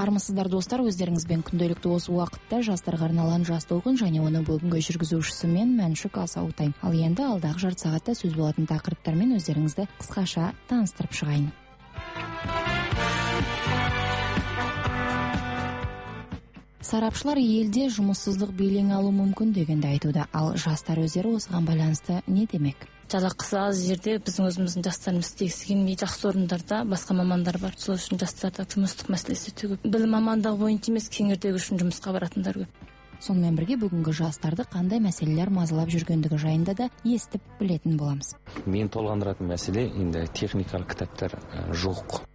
Армысыздар достар, өздеріңізбен күнделікті осы уақытта жастарға арналған жас толқын және оны бүгінгі жүргізушісі мен Мәншүк Асаутай. Ал енді алдағы жарты сағатта сөз болатын тақырыптармен өздеріңізді қысқаша таныстырып шығайын. Сарапшылар елде жұмыссыздық белең алу мүмкін дегенді айтуда, ал жастар өздері осыған байланысты не демек? Жалақысы аз жерде біздің өзіміздің жастарымыз істегісі келмей, жақсы орындарда басқа мамандар бар. Сол үшін жастарда жұмыстық мәселесі өте көп. Білім мамандығы бойынша емес, кеңірдегі үшін жұмысқа баратындар көп. Сонымен бірге бүгінгі жастарды қандай мәселелер мазалап жүргендігі жайында да естіп білетін боламыз. Мен толғандыратын мәселе енді техникалық кітаптар жоқ.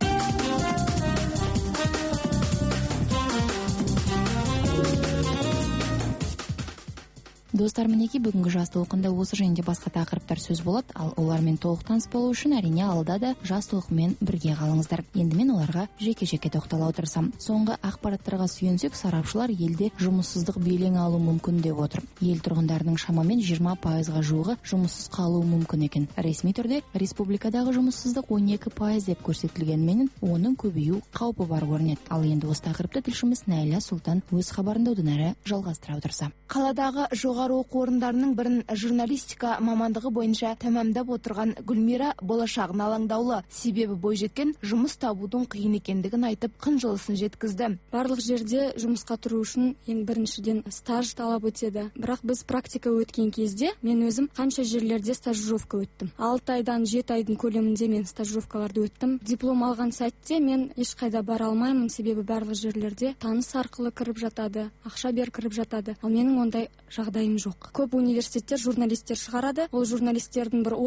Достар, мінеки бүгінгі жас толқында осы және басқа тақырыптар сөз болады, ал олармен толық таныс болу үшін әрине алда да жас толқынмен бірге қалыңыздар. Енді мен оларға жеке-жеке тоқтала отырсам. Соңғы ақпараттарға сүйенсек, сарапшылар елде жұмыссыздық белең алу мүмкін деп отыр. Ел тұрғындарының шамамен 20%-ға жуығы жұмыссыз қалуы мүмкін екен. Ресми түрде республикадағы жұмыссыздық 12% деп көрсетілгенмен, оның көбею қаупі бар көрінеді. Ал енді осы тақырыпты тілшіміз Найля Сұлтан өз хабарында одан әрі жалғастыра отырса. Қаладағы жоғары оқу орындарының бірін журналистика мамандығы бойынша тәмамдап отырған Гүлмира болашағына алаңдаулы. Себебі бойжеткен жұмыс табудың қиын екендігін айтып, қынжылысын жеткізді. Барлық жерде жұмысқа тұру үшін ең біріншіден стаж талап өтеді. Бірақ біз практика өткен кезде мен өзім қанша жерлерде стажировка өттім. 6 айдан 7 айдың көлемінде мен стажировкаларды өттім. Диплом алған сәтте мен ешқайда бара алмаймын, себебі барлық жерлерде таныс арқылы кіріп жатады, ақша бер кіріп жатады. Ал менің ондай жағдайым жоқ. Көп университеттер журналистер шығарады. Ол журналистердің бір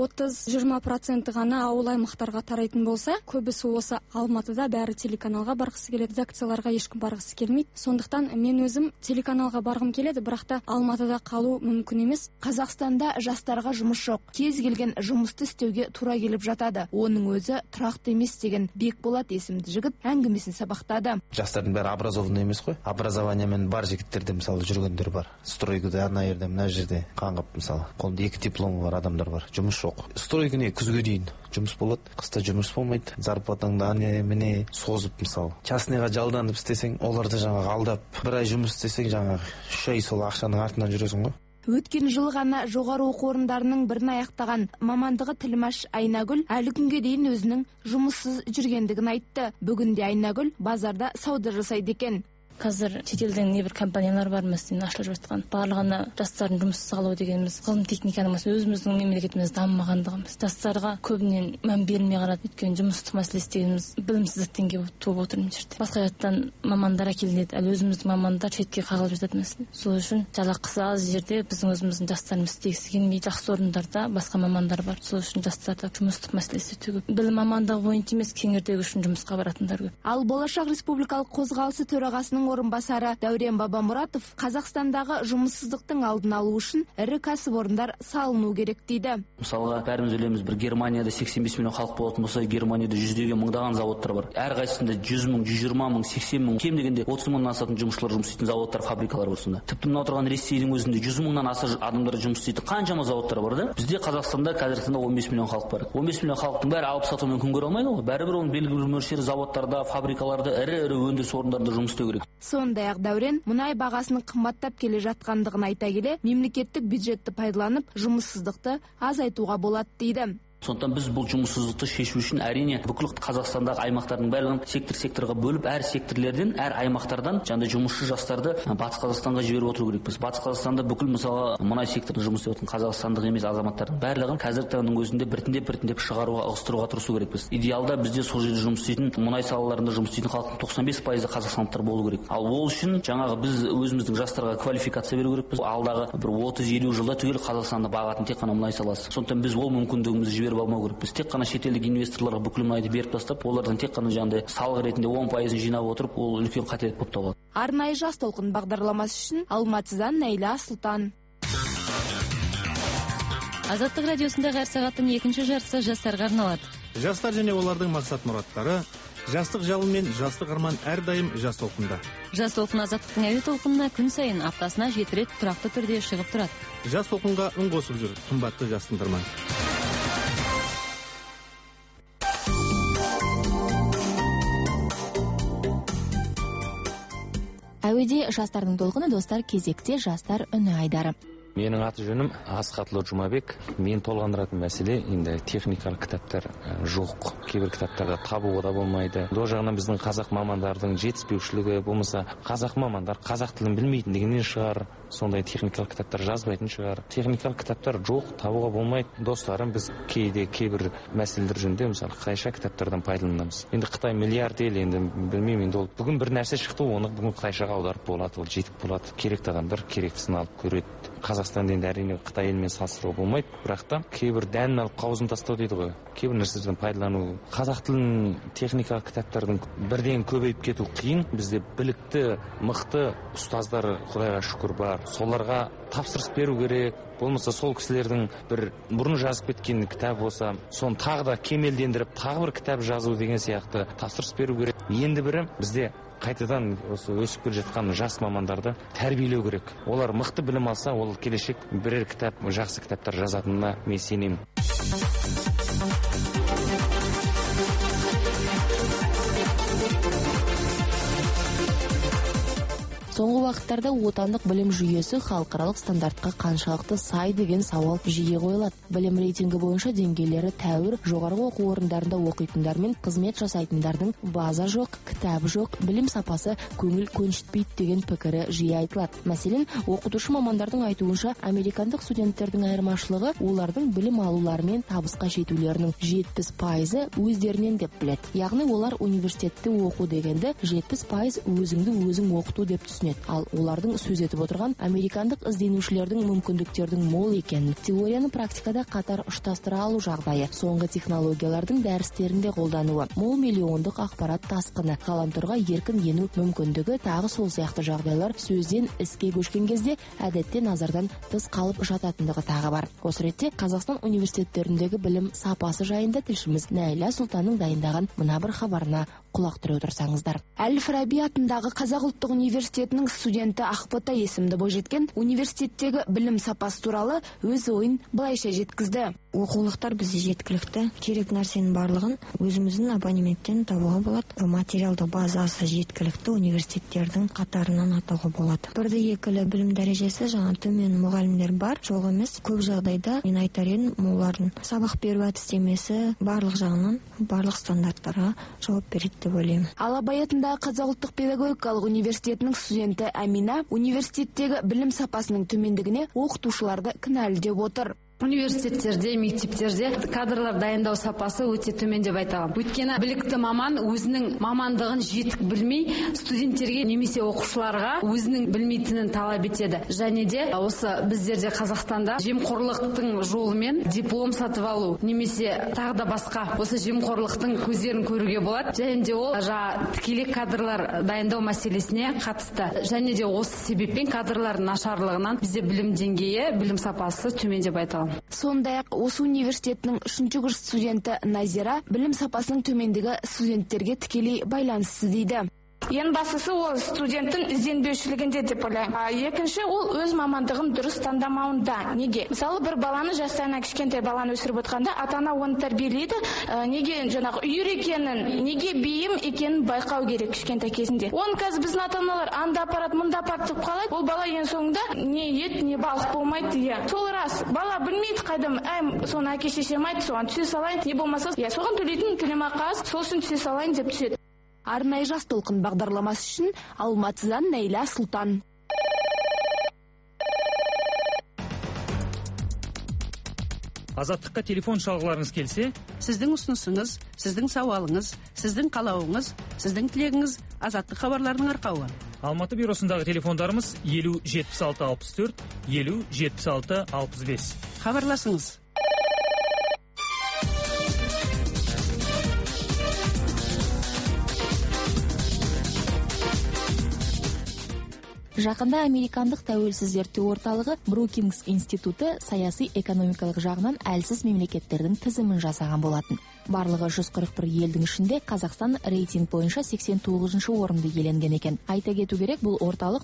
30-20% ғана ауыл аймақтарға тарайтын болса, көбісі осы Алматыда бәрі телеканалға барғысы келеді, редакцияларға ешкім барғысы келмейді. Сондықтан мен өзім телеканалға барғым келеді, бірақ та Алматыда қалу мүмкін емес. Қазақстанда жастарға жұмыс жоқ. Кез келген жұмысты істеуге тура келіп жатады. Оның өзі тұрақты емес деген Бекболат есімді жігіт әңгімесін сабақтады. Жастардың бәрі образованный емес қой. Образованиямен бар жігіттерде мысалы жүргендер бар. Стройкада ана жерде, мына жерде қаңғып мысалы. Қолында 2 дипломы бар адамдар бар. Жұмыс жоқ. Стройкіне күзге дейін жұмыс болады, қыста жұмыс болмайды. Зарплатаңды міне созып мысалы. Частныйға жалданып істесең, оларды жаңағы алдап, бір ай жұмыс істесең жаңағы 3 ай сол ақшаның артынан жүресің ғой. Өткен жыл ғана жоғары оқу орындарының бірін аяқтаған мамандығы тілмаш Айнагүл әлі күнге дейін өзінің жұмыссыз жүргендігін айтты. Бүгінде Айнагүл базарда сауда жасайды екен. Қазір шетелдің небір компаниялар бар мәселен ашылып жатқан. Барлығына жастардың жұмыссыз қалуы дегеніміз ғылым техниканың өзіміздің мемлекетіміз дамымағандығымыз. Жастарға көбінен мән берілмей қарады. Өйткені жұмыстық мәселесі дегеніміз білімсіздіктен келіп туып отыр мына жерде. Басқа жақтан мамандар әкелінеді, әлі өзіміздің мамандар шетке қағылып жатады мәселе. Сол үшін жалақысы аз жерде біздің өзіміздің жастарымыз істегісі келмей, жақсы орындарда басқа мамандар бар. Сол үшін жастарда жұмыстық мәселесі өте көп. Білім мамандығы бойынша емес, кеңірдегі үшін жұмысқа баратындар көп. Ал Болашақ республикалық қозғалысы төрағасының орынбасары Дәурен Бабамұратов Қазақстандағы жұмыссыздықтың алдын алу үшін ірі кәсіпорындар салыну керек дейді. Мысалға, бәріміз білеміз, бір Германияда 85 миллион халық болатын болса, Германияда жүздеген мыңдаған заводтар бар. Әрқайсысында 100 мың, 120 мың, 80 мың, кем дегенде 30 мыңнан асатын жұмысшылар жұмыс істейтін заводтар, фабрикалар бар сонда. Тіпті мына отырған Ресейдің өзінде 100 мыңнан аса адамдар жұмыс істейтін қаншама заводтар бар да. Бізде Қазақстанда қазіргі таңда 15 миллион халық бар. 15 миллион халықтың бәрі алып сатумен күн көре алмайды ғой. Бәрібір оның белгілі бір мөлшері заводтарда, фабрикаларда, ірі өндіріс орындарында жұмыс істеу керек. Сондай-ақ Дәурен мұнай бағасының қымбаттап келе жатқандығын айта келе, мемлекеттік бюджетті пайдаланып, жұмыссыздықты азайтуға болады дейді. Сондықтан біз бұл жұмыссыздықты шешу үшін әрине бүкіл Қазақстандағы аймақтардың барлығын сектор-секторға бөліп, әр секторлерден, әр аймақтардан жаңа жұмысшы жастарды Батыс Қазақстанға жіберіп отыру керекпіз. Батыс Қазақстанда бүкіл мысалы мұнай секторында жұмыс істеп жатқан қазақстандық емес азаматтардың барлығын қазіргі таңның өзінде біртіндеп шығаруға, ығыстыруға тырысу керекпіз. Идеалда бізде сол жерде жұмыс істейтін, мұнай салаларында жұмыс істейтін халықтың 95% қазақстандықтар болу керек. Ал ол үшін жаңағы біз өзіміздің жастарға квалификация беру керекпіз. Алдағы бір 30-50 жылда түгел Қазақстанды бағатын тек қана мұнай саласы. Сондықтан біз ол мүмкіндігімізді жіберіп алмау керекпіз. Тек қана шетелдік инвесторларға бүкіл мұнайды беріп тастап, олардан тек қана жаңағыдай салық ретінде 10% жинап отырып, ол үлкен қателік болып табылады. Арнайы жас толқын бағдарламасы үшін Алматыдан Найля Сұлтан. Азаттық радиосындағы әр сағаттың екінші жартысы жастарға арналады. Жастар және олардың мақсат-мұраттары, жастық жалын мен жастық арман әрдайым жас толқында. Жас толқын азаттықтың әуе толқынына күн сайын аптасына 7 рет тұрақты түрде шығып тұрады. Жас толқынға үн қосып жүр, қымбатты жас тыңдарман. студия жастардың толқыны, достар, кезекте жастар үні айдары. Менің аты жөнім Асхатлы Жұмабек. Мен толғандыратын мәселе енді техникалық кітаптар жоқ. Кейбір кітаптарда табуға да болмайды. До жағынан біздің қазақ мамандардың жетіспеушілігі, болмаса қазақ мамандар қазақ тілін білмейтіндігінен шығар, сондай техникалық кітаптар жазбайтын шығар. Техникалық кітаптар жоқ, табуға болмайды. Достарым, біз кейде кейбір мәселелер жөнінде, мысалы қытайша кітаптардан пайдаланамыз. Енді Қытай миллиард ел, енді білмеймін, енді ол бүгін бір нәрсе шықты, оны бүгін қытайшаға аударып болады, ол жетіп болады. Керекті адамдар керектісін алып көреді. Қазақстанды енді әрине Қытай елмен салыстыруға болмайды, бірақ та кейбір дәнін алып қауызын тастау дейді ғой. Кейбір нәрседен пайдалану. Қазақ тілінің техникалық кітаптардың бірден көбейіп кету қиын. Бізде білікті, мықты ұстаздар, Құдайға шүкір, бар. Соларға тапсырыс беру керек. Болмаса сол кісілердің бір бұрын жазып кеткен кітап болса, соны тағы да кемелдендіріп, тағы бір кітап жазу деген сияқты тапсырыс беру керек. Енді бірі бізде қайтадан осы өсіп келе жатқан жас мамандарды тәрбиелеу керек. Олар мықты білім алса, ол келешек бірер кітап, жақсы кітаптар жазатынына мен сенемін. Соңғы вақыттарда отандық білім жүйесі халықаралық стандартқа қаншалықты сай деген сауал жиі қойылады. Білім рейтингі бойынша деңгейлері тәуір, жоғарғы оқу орындарында оқитындар мен қызмет жасайтындардың база жоқ, кітап жоқ, білім сапасы көңіл көншітпейді деген пікірі жиі айтылады. Мәселен, оқытушы мамандардың айтуынша, американдық студенттердің айырмашылығы олардың білім алулары мен табысқа жетулерінің 70% өздерінен деп біледі. Яғни олар университетте оқу дегенді 70% өзіңді өзің оқыту деп түсінеді. Ал олардың сөз етіп отырған американдық ізденушілердің мүмкіндіктердің мол екенін, теорияны практикада қатар ұштастыра алу жағдайы, соңғы технологиялардың дәрістерінде қолдануы, мол миллиондық ақпарат тасқыны, ғаламторға еркін ену мүмкіндігі, тағы сол сияқты жағдайлар сөзден іске көшкен кезде әдетте назардан тыс қалып жататындығы тағы бар. Осы ретте Қазақстан университеттеріндегі білім сапасы жайында тілшіміз Нәйла Сұлтанның дайындаған мына бір хабарына құлақ түре отырсаңыздар. Әл-Фараби атындағы Қазақ ұлттық университетінің студенті Ақбота есімді бойжеткен университеттегі білім сапасы туралы өз ойын былайша жеткізді. Оқулықтар бізде жеткілікті, керек нәрсенің барлығын өзіміздің абонементтен табуға болады. Материалдық базасы жеткілікті университеттердің қатарынан атауға болады. Бірді екілі білім дәрежесі жаңа төмен мұғалімдер бар, жоқ емес. Көп жағдайда мен айтар едім, олардың сабақ беру әдістемесі барлық жағынан барлық стандарттарға жауап береді деп ойлаймын. Ал Абай атындағы Қазақ ұлттық педагогикалық университетінің студенті Әмина университеттегі білім сапасының төмендігіне оқытушыларды кінәлі деп отыр. Университеттерде, мектептерде кадрлар дайындау сапасы өте төмен деп айтамын. Өйткені білікті маман өзінің мамандығын жетік білмей, студенттерге немесе оқушыларға өзінің білмейтінін талап етеді. Және де осы біздерде Қазақстанда жемқорлықтың жолымен диплом сатып алу, немесе тағы да басқа осы жемқорлықтың көздерін көруге болады. Және де ол тікелей кадрлар дайындау мәселесіне қатысты. Және де осы себеппен кадрлардың нашарлығынан бізде білім деңгейі, білім сапасы төмен деп айтамын. Сондай-ақ осы университетінің 3-ші курс студенті Назира білім сапасының төмендігі студенттерге тікелей байланысты дейді. Ең бастысы ол студенттің ізденбеушілігінде деп ойлаймын. Екінші, ол өз мамандығын дұрыс таңдамауында. Неге? Мысалы, бір баланы жастайынан кішкентай баланы өсіріп отқанда, ата-ана оны тәрбиелейді. Неге жаңағы үйір екенін, неге бейім екенін байқау керек кішкентай кезінде. Оны қазір біздің ата-аналар анда апарат, мұнда апарат деп қалайды. Ол бала ең соңында не ет, не балық болмайды. Сол рас. Бала білмейді қайдам, соны әке шешем айтты, соған түсе салайын. Не болмаса, соған төлейтін төлемақы аз, сол үшін түсе салайын деп түседі. Арнайы жас толқын бағдарламасы үшін Алматыдан Нәйла Сұлтан. Азаттыққа телефон шалғыларыңыз келсе, сіздің ұсынысыңыз, сіздің сауалыңыз, сіздің қалауыңыз, сіздің тілегіңіз Азаттық хабарларының арқауы. Алматы бюросындағы телефондарымыз 50 76 64, 50 76 65. Хабарласыңыз. Жақында американдық тәуелсіз зерттеу орталығы Брукингс институты саяси экономикалық жағынан әлсіз мемлекеттердің тізімін жасаған болатын. Барлығы 141 елдің ішінде Қазақстан рейтинг бойынша 89 орынды иеленген екен. Айта кету керек, бұл орталық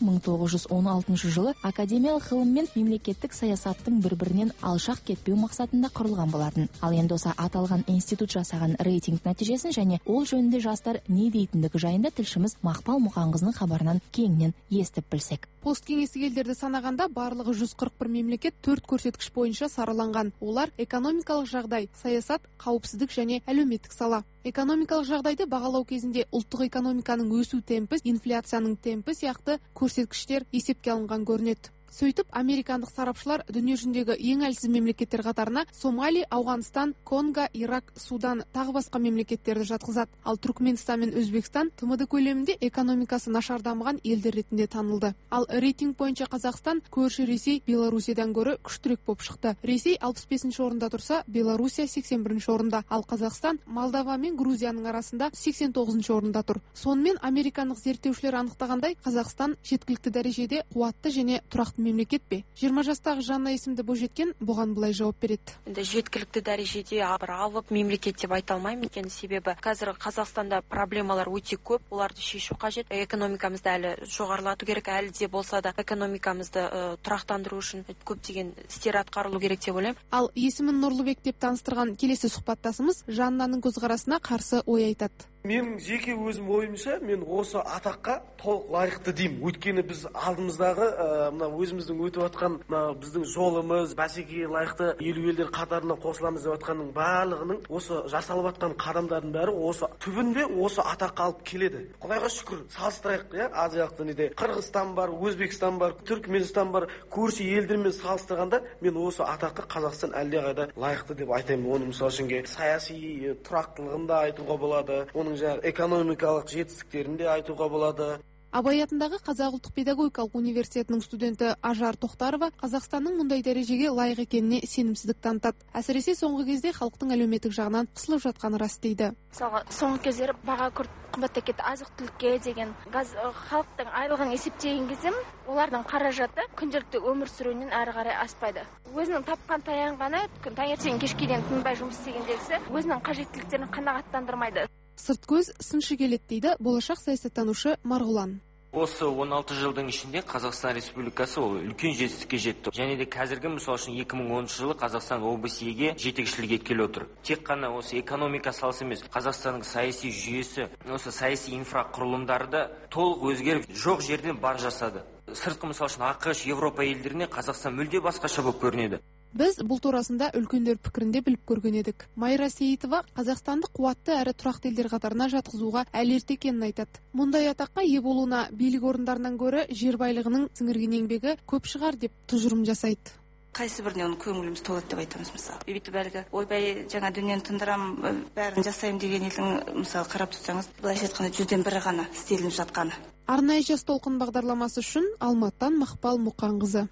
1916 жылы академиялық ғылым мен мемлекеттік саясаттың бір-бірінен алшақ кетпеу мақсатында құрылған болатын. Ал енді осы аталған институт жасаған рейтинг нәтижесін және ол жөнінде жастар не дейтіндігі жайында тілшіміз Мақпал Мұқанқызының хабарынан кеңінен естіп білсек. Посткеңестік елдерді санағанда барлығы 141 мемлекет 4 көрсеткіш бойынша сараланған. Олар экономикалық жағдай, саясат, қауіпсіздік және әлеуметтік сала. Экономикалық жағдайды бағалау кезінде ұлттық экономиканың өсу темпі, инфляцияның темпі сияқты көрсеткіштер есепке алынған көрінеді. Сөйтіп, американдық сарапшылар дүниежүзіндегі ең әлсіз мемлекеттер қатарына Сомали, Ауғанстан, Конго, Ирак, Судан тағы басқа мемлекеттерді жатқызады. Ал Түркменстан мен Өзбекстан ТМД көлемінде экономикасы нашар дамыған елдер ретінде танылды. Ал рейтинг бойынша Қазақстан көрші Ресей, Белоруссиядан гөрі күштірек болып шықты. Ресей 65 орында тұрса, Белоруссия 81 орында, ал Қазақстан Молдова мен Грузияның арасында 89 орында тұр. Сонымен американдық зерттеушілер анықтағандай, Қазақстан жеткілікті дәрежеде қуатты және тұрақты мемлекет пе? 20 жастағы Жанна есімді бойжеткен бұған былай жауап береді. Жеткілікті дәрежеде алып мемлекет деп айта алмаймын, екен себебі қазір Қазақстанда проблемалар өте көп, оларды шешу қажет. Экономикамызды әлі жоғарылату керек, әлі де болса да экономикамызды тұрақтандыру үшін көптеген істер атқарылу керек деп ойлаймын. Ал есімін Нұрлыбек деп таныстырған келесі сұхбаттасымыз Жаннаның көзқарасына қарсы ой айтады. Мен жеке өзім ойымша, мен осы атаққа толық лайықты деймін. Өйткені біз алдымыздағы өзіміздің өтіп атқан біздің жолымыз, бәсекеге лайықты елу елдер қатарына қосыламыз деп атқанның барлығының осы жасалып атқан қадамдардың бәрі осы түбінде осы атаққа алып келеді. Құдайға шүкір, салыстырайық, Азиялық дүниеде Қырғызстан бар, Өзбекстан бар, Түркменстан бар, көрші елдермен салыстырғанда мен осы атаққа Қазақстан әлдеқайда лайықты деп айтаймын. Оны мысалы үшін саяси тұрақтылығын да айтуға болады, оның экономикалық жетістіктерін де айтуға болады. Абай атындағы Қазақ ұлттық педагогикалық университетінің студенті Ажар Тоқтарова Қазақстанның мұндай дәрежеге лайық екеніне сенімсіздік танытады. Әсіресе соңғы кезде халықтың әлеуметтік жағынан қысылып жатқаны рас дейді. Мысалға, соңғы кездері баға күрт қымбаттап кетті, азық-түлікке деген халықтың айлығын есептеген кезде олардың қаражаты күнделікті өмір сүруінен әрі қарай аспайды. Өзінің тапқан таянғаны таңертең кешке дейін тынбай жұмыс істегендегісі өзінің қажеттіліктерін қанағаттандырмайды. Сырт көз сыншы келеді дейді болашақ саясаттанушы Марғұлан. Осы 16 жылдың ішінде Қазақстан Республикасы ол үлкен жетістікке жетті. Және де қазіргі мысалы үшін 2010 жылы Қазақстан ОБСЕ-ге жетекшілік еткелі отыр. Тек қана осы экономика саласы емес, Қазақстанның саяси жүйесі, осы саяси инфрақұрылымдары да толық өзгеріп, жоқ жерден бар жасады. Сыртқы мысалы үшін ақш, Европа елдеріне Қазақстан мүлде басқаша болып көрінеді. Біз бұл турасында үлкендер пікірінде біліп көрген едік. Майра Сейітова Қазақстанды қуатты әрі тұрақты елдер қатарына жатқызуға әлі ерте екенін айтады. Мұндай атаққа ие болуына билік орындарынан гөрі жер байлығының сіңірген еңбегі көп шығар деп тұжырым жасайды. Қайсы біріне оны көңіліміз толады деп айтамыз мысалы. Бүйтіп әлгі ойбай жаңа дүниені тындырам, бәрін жасаймын деген елдің мысалы қарап тұрсаңыз, былайша айтқанда 100-ден 1 ғана істелініп жатқаны. Арнайы жас толқын бағдарламасы үшін Алматыдан Мақпал Мұқанқызы.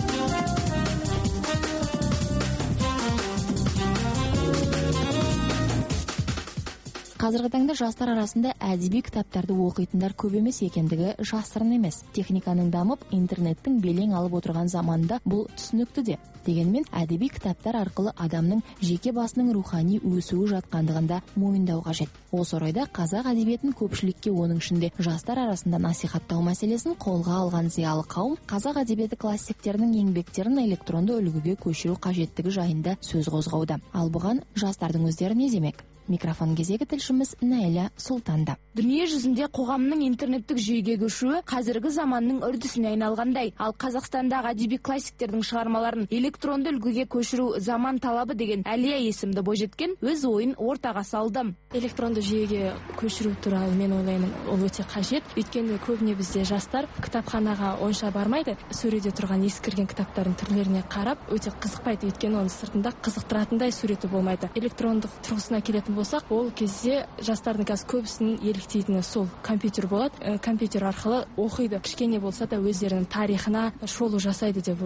Қазіргі таңда жастар арасында әдеби кітаптарды оқитындар көп емес екендігі жасырын емес. Техниканың дамып, интернеттің белең алып отырған заманда бұл түсінікті де. Дегенмен әдеби кітаптар арқылы адамның жеке басының рухани өсуі жатқандығында мойындау қажет. Осы орайда қазақ әдебиетін көпшілікке, оның ішінде жастар арасында насихаттау мәселесін қолға алған зиялы қауым қазақ әдебиеті классиктерінің еңбектерін электронды үлгіге көшіру қажеттігі жайында сөз қозғауда. Ал бұған жастардың өздері не демек? Микрофон кезегі тілшіміз Найля Сұлтанда. Дүние жүзінде қоғамның интернеттік жүйеге көшуі қазіргі заманның үрдісіне айналғандай, ал Қазақстандағы әдеби классиктердің шығармаларын электронды үлгіге көшіру заман талабы деген Әлия есімді бойжеткен өз ойын ортаға салды. Электронды жүйеге көшіру туралы мен ойлаймын, ол өте қажет. Өйткені көбіне бізде жастар кітапханаға онша бармайды, сөреде тұрған ескірген кітаптардың түрлеріне қарап өте қызықпайды, өйткені оның сыртында қызықтыратындай суреті болмайды. Электрондық тұрғысына келетін болсақ, ол кезде жастардың қазір көбісінің еліктейтіні сол компьютер болады. Компьютер арқылы оқиды. Кішкене болса да өздерінің тарихына шолу жасайды деп ойлаймын.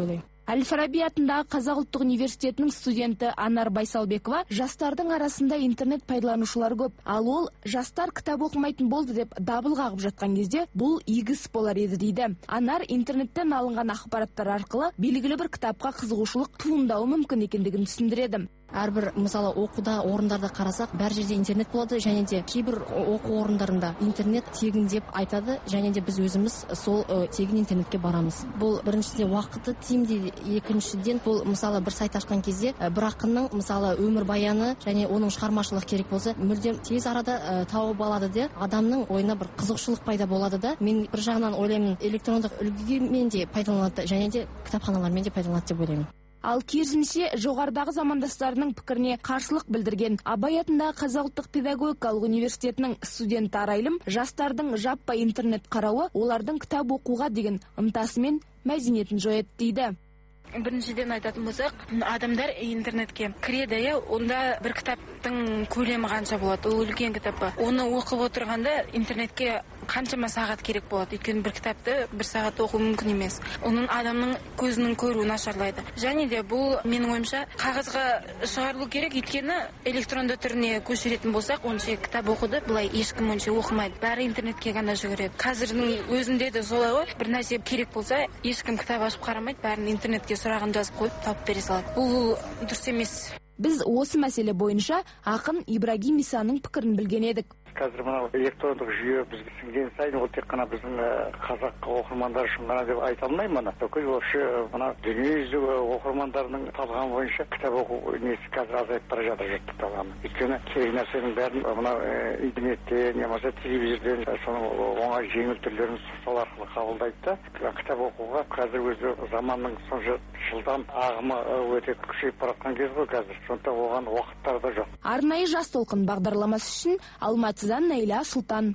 Әл-Фараби атындағы Қазақ ұлттық университетінің студенті Анар Байсалбекова жастардың арасында интернет пайдаланушылар көп, ал ол жастар кітап оқымайтын болды деп дабыл қағып жатқан кезде бұл игі іс болар еді дейді. Анар интернеттен алынған ақпараттар арқылы белгілі бір кітапқа қызығушылық туындауы мүмкін екендігін түсіндіреді. Әрбір мысалы оқуда орындарда қарасақ, бәр жерде интернет болады, және де кейбір оқу орындарында интернет тегін деп айтады, және де біз өзіміз сол тегін интернетке барамыз. Бұл біріншіден уақыты тиімді, екіншіден бұл мысалы бір сайт ашқан кезде бір ақынның мысалы өмір баяны және оның шығармашылығы керек болса, мүлдем тез арада тауып алады де, адамның ойына бір қызығушылық пайда болады да. Мен бір жағынан ойлаймын, электрондық үлгімен де пайдаланады, және де кітапханалармен де пайдаланады деп ойлаймын. Ал керісінше жоғарыдағы замандастарының пікіріне қарсылық білдірген Абай атындағы Қазақ ұлттық педагогикалық университетінің студенті Арайлым жастардың жаппай интернет қарауы олардың кітап оқуға деген ынтасы мен мәдениетін жояды дейді. Біріншіден айтатын болсақ, адамдар интернетке кіреді, онда бір кітаптың көлемі қанша болады, ол үлкен кітап па. Оны оқып отырғанда интернетке қаншама сағат керек болады. Өйткені бір кітапты бір сағат оқу мүмкін емес. Оның адамның көзінің көруі нашарлайды. Және де бұл менің ойымша қағазға шығарылу керек, өйткені электронды түріне көшіретін болсақ, онша кітап оқуды былай ешкім онша оқымайды. Бәрі интернетке ғана жүгіреді. Қазірдің өзінде де солай ғой. Бір нәрсе керек болса, ешкім кітап ашып қарамайды, бәрін интернетке сұрағын жазып қойып тауып бере салады. Бұл дұрыс емес. Біз осы мәселе бойынша ақын Ибрагим Исаның пікірін білген едік. Қазір мынау электрондық жүйе бізге сіңген сайын ол тек қана біздің қазақ оқырмандар үшін ғана деп айта алмаймын. Бүкіл вообще мына дүниежүзі оқырмандарының талғамы бойынша кітап оқу несі қазір азайып бара жатыр жұрттың талғамы. Өйткені керек нәрсенің бәрін мынау интернеттен немесе телевизорден соның оңай жеңіл түрлерін сол арқылы қабылдайды да. Кітап оқуға қазір өзі заманның сонша жылдам ағымы өте күшейіп бара жатқан кез ғой қазір. Сондықтан оған уақыттар да жоқ. Арнайы жас толқын бағдарламасы үшін Алматыдан Найла Сұлтан.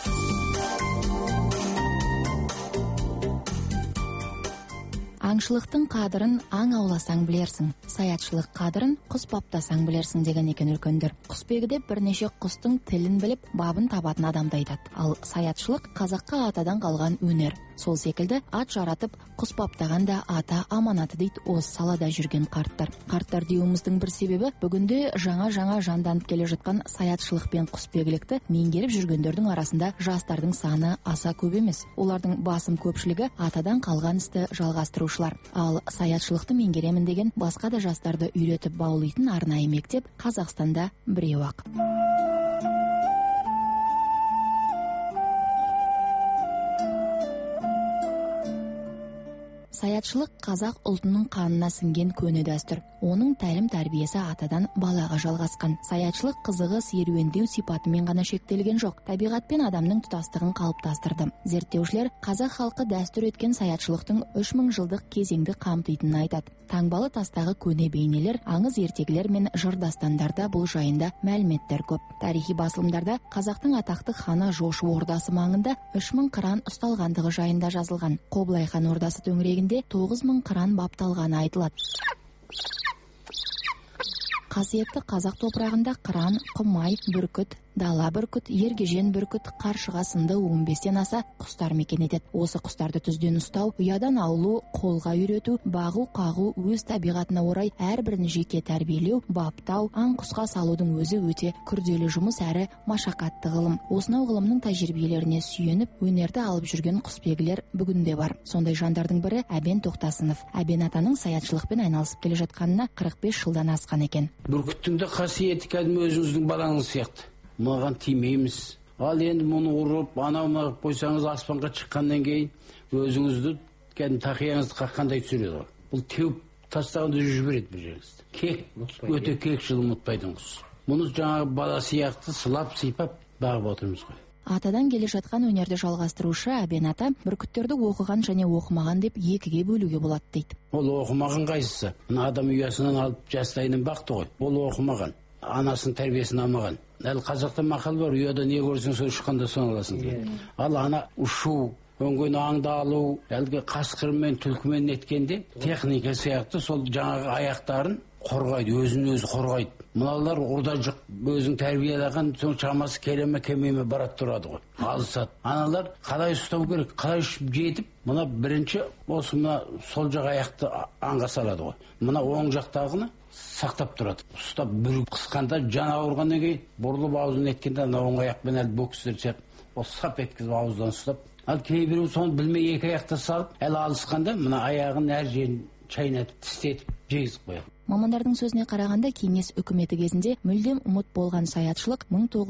Аңшылықтың қадырын аң ауласаң білерсің, саятшылық қадырын құс баптасаң білерсің деген екен үлкендер. Құсбегі бірнеше құстың тілін біліп, бабын табатын адамды айтады. Ал саятшылық қазаққа атадан қалған өнер. Сол секілді ат жаратып, құс баптаған да ата аманаты дейді осы салада жүрген қарттар. Қарттар деуіміздің бір себебі бүгінде жаңа жанданып келе жатқан саятшылық пен құсбегілікті меңгеріп жүргендердің арасында жастардың саны аса көп емес. Олардың басым көпшілігі атадан қалған істі жалғастырушылар. Ал саятшылықты меңгеремін деген басқа да жастарды үйретіп баулайтын арнайы мектеп Қазақстанда біреу-ақ. Саятшылық қазақ ұлтының қанына сіңген көне дәстүр. Оның тәлім тәрбиесі атадан балаға жалғасқан. Саятшылық қызығы серуендеу сипатымен ғана шектелген жоқ, табиғат пен адамның тұтастығын қалыптастырды. Зерттеушілер қазақ халқы дәстүр еткен саятшылықтың 3000 жылдық кезеңді қамтитынын айтады. Таңбалы тастағы көне бейнелер, аңыз ертегілер мен жыр дастандарда бұл жайында мәліметтер көп. Тарихи басылымдарда қазақтың атақты ханы Жошы ордасы маңында 3000 қыран ұсталғандығы жайында жазылған. Қоблай хан ордасы төңірегінде 9000 қыран бапталғаны айтылады. Қасиетті қазақ топырағында қыран, құмай, бүркіт, дала бүркіт, ергежен бүркіт, қаршыға сынды 15-тен аса құстар мекен етеді. Осы құстарды түзден ұстау, ұядан аулу, қолға үйрету, бағу, қағу өз табиғатына орай әрбірін жеке тәрбиелеу, баптау, аң құсқа салудың өзі өте күрделі жұмыс әрі машақатты ғылым. Осынау ғылымның тәжірибелеріне сүйеніп, өнерді алып жүрген құсбегілер бүгінде бар. Сондай жандардың бірі Әбен Тоқтасынов. Әбен атаның саятшылықпен айналысып келе жатқанына 45 жылдан асқан екен. Бүркіттің де қасиеті кәдімгі өзіңіздің балаңыз сияқты. Маған тимейміз. Ал енді мұны ұрып, анау қойсаңыз аспанға шыққаннан кейін өзіңізді кәдімгі тақияңызды қаққандай түсіреді. Бұл теуіп тастағанда жібереді бір жеріңізді. Кек, өте кекшіл ұмытпайтын құс. Мұны жаңағы бала сияқты сылап, сипап бағып отырмыз ғой. Атадан келе жатқан өнерді жалғастырушы Әбен ата бүркіттерді оқыған және оқымаған деп екіге бөлуге болады дейді. Ол оқымаған қайсысы? Мына адам ұясынан алып жастайынан бақты ғой. Ол оқымаған. Анасының тәрбиесін алмаған. Әлі қазақта мақал бар, ұяда не көрсең сол ұшқанда соны аласың дейді. Ал ана ұшу, өңген аңды алу, әлгі қасқырмен, түлкімен неткенде техника сияқты сол жаңағы аяқтарын қорғайды, өзін өзі қорғайды. Мыналар орда жоқ, өзің тәрбиелеген соң шамасы келеме келмеме барат тұрады ғой, алысады. Аналар қалай ұстау керек, қалай жетіп, мына бірінші осы мына сол жақ аяқты аңға салады ғой. Мына оң жақтағыны сақтап тұрады. Ұстап бір қысқанда жан ауырғаннан кейін бұрылып аузын еткенде ана оң аяқпен әлі бокстер сияқты сап еткізіп ауыздан ұстап. Ал кейбіреу соны білмей екі аяқты салып, әлі алысқанда мына аяғын әр жерін шайнатып, тістетіп, жегізіп қояды. Мамандардың сөзіне қарағанда кеңес үкіметі кезінде мүлдем ұмыт болған саятшылық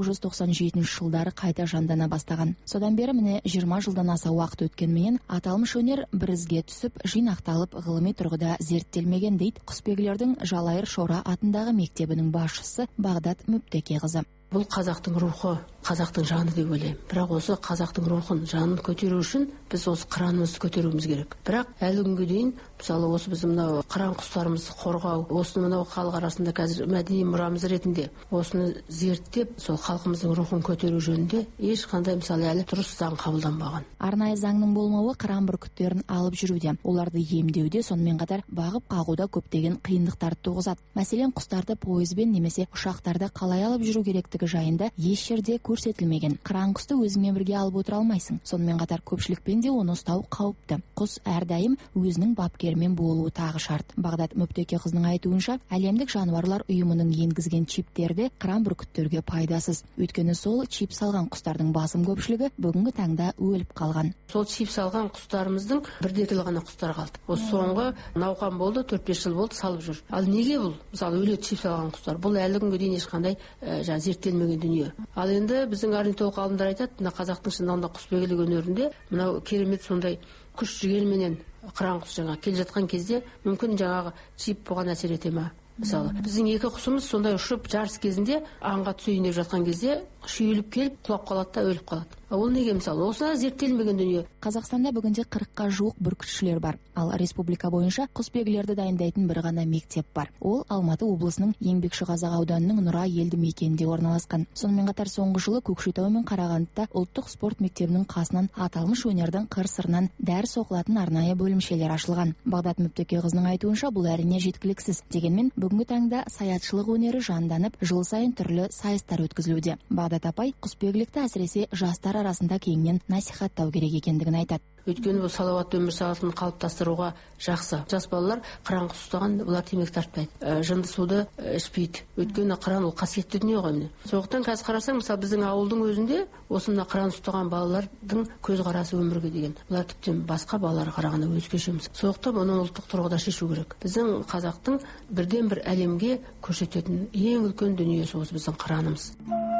1997 жылдары қайта жандана бастаған. Содан бері міне 20 жылдан аса уақыт өткенменен аталмыш өнер бір ізге түсіп, жинақталып, ғылыми тұрғыда зерттелмеген дейді Құсбегілердің Жалайыр Шора атындағы мектебінің басшысы Бағдат Мүптекеқызы. Бұл қазақтың рухы, қазақтың жаны деп ойлаймын. Бірақ осы қазақтың рухын, жанын көтеру үшін біз осы қыранымызды көтеруіміз керек. Бірақ әлі күнге дейін, мысалы осы біз мынау қыран құстарымызды қорғау, осыны мынау халық арасында қазір мәдени мұрамыз ретінде осыны зерттеп, сол халқымыздың рухын көтеру жөнінде ешқандай мысалы әлі дұрыс заң қабылданбаған. Арнайы заңның болмауы қыран бүркіттерін алып жүруде, оларды емдеуде, сонымен қатар бағып қағуда көптеген қиындықтарды туғызады. Мәселен, құстарды пойызбен немесе ұшақтарда қалай алып жүру керектігі жайында еш жерде көрсетілмеген. Қыран құсты өзіңмен бірге алып отыра алмайсың. Сонымен қатар көпшілікпен де оны ұстау қауіпті. Құс әрдайым өзінің бапкерімен болуы тағы шарт. Бағдат Мүптекеқызының айтуынша, әлемдік жануарлар ұйымының енгізген чиптерді қыран бүркіттерге пайдасыз. Өйткені сол чип салған құстардың басым көпшілігі бүгінгі таңда өліп қалған. Сол чип салған құстарымыздың бірдекілі ғана құстар қалды. Осы соңғы науқан болды, 4-5 жыл болды салып жүр. Ал неге бұл? Мысалы өледі чип салған құстар. Бұл әлі күнге дейін ешқандай зерттелмеген дүние. Ал енді біздің орнитолог ғалымдар айтады, мына қазақтың шындығында құсбегілік өнерінде мынау керемет сондай күш жігерменен қыран құс жаңа келе жатқан кезде мүмкін жаңағы чип бұған әсер ете ме? Мысалы, біздің екі құсымыз сондай ұшып жарыс кезінде аңға түсейін деп жатқан кезде шүйіліп келіп құлап қалады да өліп қалады. Ол неге мысалы? Осы зерттелмеген дүние. Қазақстанда бүгінде 40-қа жуық бүркітшілер бар. Ал республика бойынша құсбегілерді дайындайтын бір ғана мектеп бар. Ол Алматы облысының Еңбекшіқазақ ауданының Нұра елді мекенінде орналасқан. Сонымен қатар соңғы жылы Көкшетау мен Қарағандыда ұлттық спорт мектебінің қасынан аталмыш өнердің қыр-сырынан дәріс оқылатын арнайы бөлімшелер ашылған. Бағдат Мүптекеқызының айтуынша, бұл әрине жеткіліксіз. Дегенмен бүгінгі таңда саятшылық өнері жанданып, жыл сайын түрлі сайыстар өткізілуде. Бағдат апай құсбегілікті әсіресе жастар арасында кеңінен насихаттау керек екендігін айтады. Өйткені бұл салауатты өмір салтын қалыптастыруға жақсы. Жас балалар қыран құс ұстаған, бұлар темекі тартпайды, жынды суды ішпейді. Өйткені қыран ол қасиетті дүние ғой міне. Сондықтан қазір қарасаң, мысалы біздің ауылдың өзінде осы мына қыран ұстаған балалардың көзқарасы өмірге деген. Бұлар тіптен басқа балаларға қарағанда өзгеше. Сондықтан оны ұлттық тұрғыда шешу керек. Біздің қазақтың бірден бір әлемге көрсететін ең үлкен дүниесі осы біздің қыранымыз.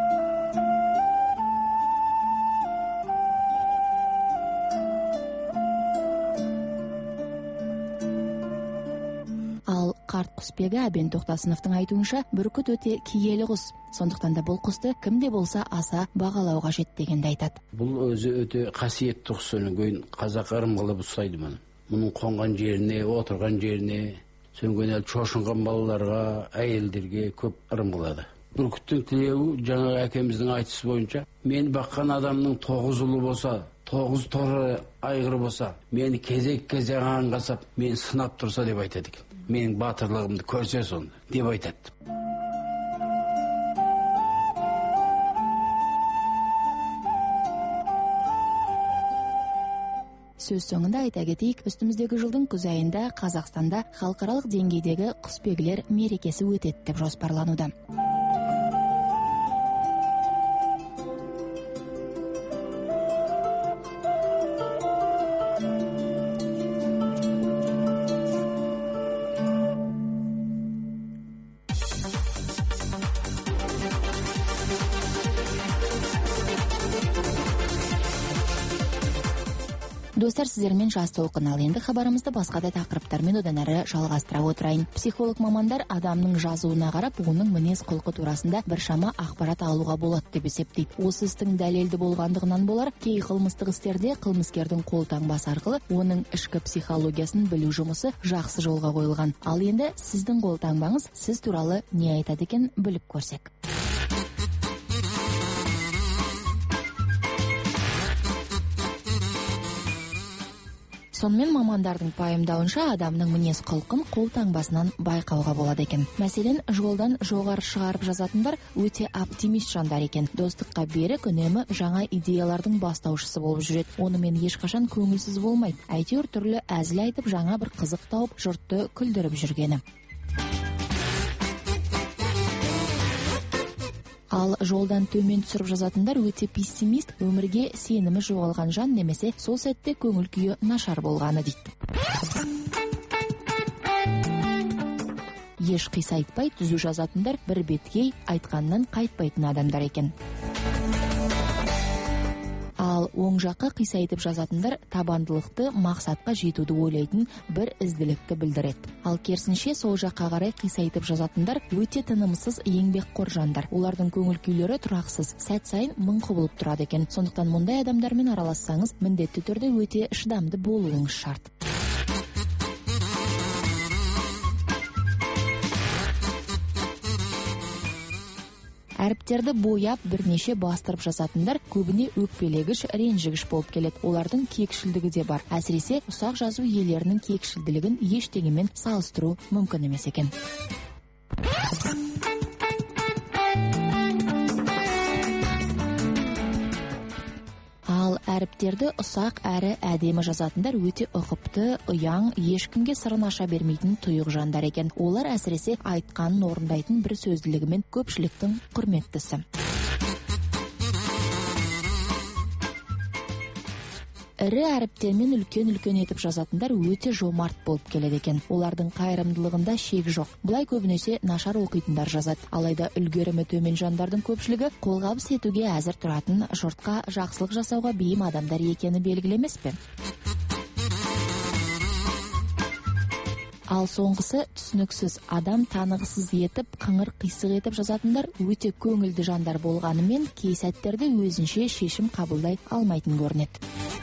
Қарт құсбегі Әбен Тоқтасыновтың айтуынша, бүркіт өте киелі құс. Сондықтан да бұл құсты кімде болса аса бағалау қажет дегенді айтады. Бұл өзі өте қасиетті құс, содан кейін қазақ ырым қылып ұстайды мұны. Мұның қонған жеріне, отырған жеріне, содан кейін шошынған балаларға, әйелдерге көп ырым қылады. Бүркіттің тілеуі жаңағы әкеміздің айтысы бойынша, мен баққан адамның 9 ұлы болса, 9 торы айғыры болса, мені кезек-кезек аңғасап, мені сынап тұрса деп айтады екен. Менің батырлығымды көрсе сонда деп айтады. Сөз соңында айта кетейік, үстіміздегі жылдың күз айында Қазақстанда халықаралық деңгейдегі құсбегілер мерекесі өтеді деп жоспарлануда. Достар, сіздермен жас толқын. Ал енді хабарымызды басқа да тақырыптармен одан әрі жалғастыра отырайын. Психолог мамандар адамның жазуына қарап, оның мінез құлқы турасында біршама ақпарат алуға болады деп есептейді. Осы істің дәлелді болғандығынан болар, кей қылмыстық істерде қылмыскердің қолтаңбасы арқылы оның ішкі психологиясын білу жұмысы жақсы жолға қойылған. Ал енді сіздің қолтаңбаңыз сіз туралы не айтады екен, біліп көрсек. Сонымен мамандардың пайымдауынша адамның мінез құлқын қолтаңбасынан байқауға болады екен. Мәселен, жолдан жоғары шығарып жазатындар өте оптимист жандар екен. Достыққа берік, үнемі жаңа идеялардың бастаушысы болып жүреді. Онымен ешқашан көңілсіз болмайды. Әйтеуір түрлі әзіл айтып, жаңа бір қызық тауып, жұртты күлдіріп жүргені. Ал жолдан төмен түсіріп жазатындар өте пессимист, өмірге сенімі жоғалған жан, немесе сол сәтте көңіл күйі нашар болғаны дейді. Еш қисайтпай түзу жазатындар бір беткей, айтқаннан қайтпайтын адамдар екен. Ал оң жаққа қисайтып жазатындар табандылықты, мақсатқа жетуді ойлайтын бір ізділікті білдіреді. Ал керісінше сол жаққа қарай қисайтып жазатындар өте тынымсыз, еңбекқор жандар. Олардың көңіл күйлері тұрақсыз, сәт сайын мың құбылып тұрады екен. Сондықтан мұндай адамдармен аралассаңыз, міндетті түрде өте шыдамды болуыңыз шарт. Әріптерді бояп бірнеше бастырып жазатындар көбіне өкпелегіш, ренжігіш болып келеді. Олардың кекшілдігі де бар. Әсіресе ұсақ жазу иелерінің кекшілдігін ештеңемен салыстыру мүмкін емес екен. Ал әріптерді ұсақ әрі әдемі жазатындар өте ұқыпты, ұяң, ешкімге сырын аша бермейтін тұйық жандар екен. Олар әсіресе айтқанын орындайтын бір сөзділігімен көпшіліктің құрметтісі. Ірі әріптермен үлкен етіп жазатындар өте жомарт болып келеді екен. Олардың қайырымдылығында шек жоқ. Бұлай көбінесе нашар оқитындар жазады. Алайда үлгерімі төмен жандардың көпшілігі қолғабыс етуге әзір тұратын, жұртқа жақсылық жасауға бейім адамдар екені белгілі емес пе? Ал соңғысы түсініксіз, адам танығысыз етіп, қыңыр қисық етіп жазатындар өте көңілді жандар болғанымен, кей сәттерде өзінше шешім қабылдай алмайтын көрінеді.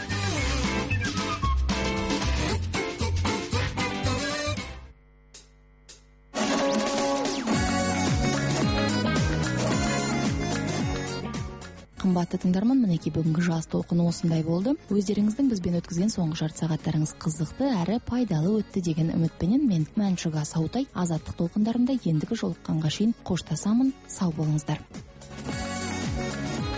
Қымбатты тыңдарман, мінекей бүгінгі жас толқыны осындай болды. Өздеріңіздің бізбен өткізген соңғы жарты сағаттарыңыз қызықты әрі пайдалы өтті деген үмітпенен мен Мәншүк Асаутай, азаттық толқындарында ендігі жолыққанға шейін қоштасамын. Сау болыңыздар.